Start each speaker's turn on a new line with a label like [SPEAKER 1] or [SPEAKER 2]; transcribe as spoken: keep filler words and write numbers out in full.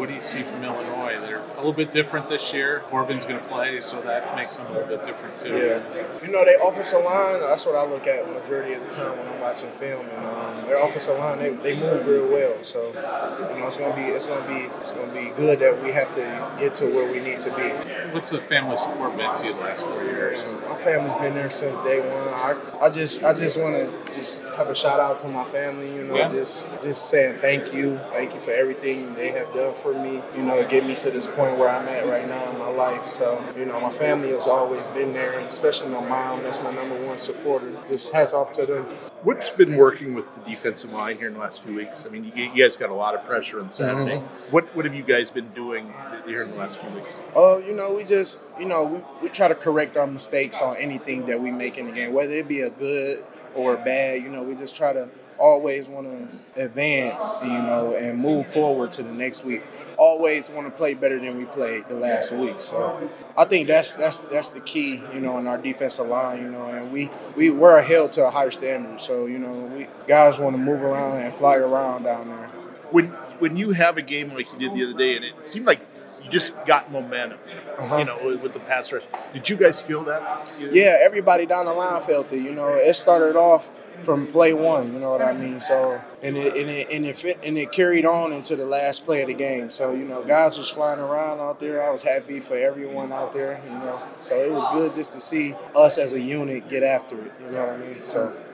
[SPEAKER 1] What do you see from Illinois? They're a little bit different this year. Corbin's going to play, so that makes them a little bit different too.
[SPEAKER 2] Yeah, you know, their offensive line, that's what I look at majority of the time when I'm watching film. And um, their offensive line, they, they move real well. So, you know, it's gonna be it's gonna be it's gonna be good that we have to get to where we need to be.
[SPEAKER 1] What's the family support been to you the last four years?
[SPEAKER 2] And my family's been there since day one. I, I just I just want to just have a shout out to my family. You know,
[SPEAKER 1] Yeah.
[SPEAKER 2] just just saying thank you, thank you for everything they have done for me. You know, to get me to this point where I'm at right now in my life. So, you know, my family has always been there, and especially my mom. That's my number one supporter. Just hats off to them.
[SPEAKER 3] What's been working with the defensive line here in the last few weeks? I mean, you, you guys got a lot of pressure on Saturday.
[SPEAKER 2] Mm-hmm.
[SPEAKER 3] What what have you guys been doing here in the last few weeks?
[SPEAKER 2] Oh, you know, we just, you know, we, we try to correct our mistakes on anything that we make in the game, whether it be a good or a bad. You know, we just try to always want to advance, you know, and move forward to the next week. Always want to play better than we played the last week. So I think that's that's that's the key, you know, in our defensive line, you know, and we, we we're held to a higher standard. So, you know, we guys want to move around and fly around down there.
[SPEAKER 3] When when you have a game like you did the other day, and it seemed like you just got momentum,
[SPEAKER 2] Uh-huh.
[SPEAKER 3] you know, with, with the pass rush. Did you guys feel that?
[SPEAKER 2] Yeah, everybody down the line felt it. You know, it started off from play one. You know what I mean? So and it and it and it, fit, and it carried on into the last play of the game. So you know, guys was flying around out there. I was happy for everyone out there. You know, so it was good just to see us as a unit get after it. You know what I mean? So.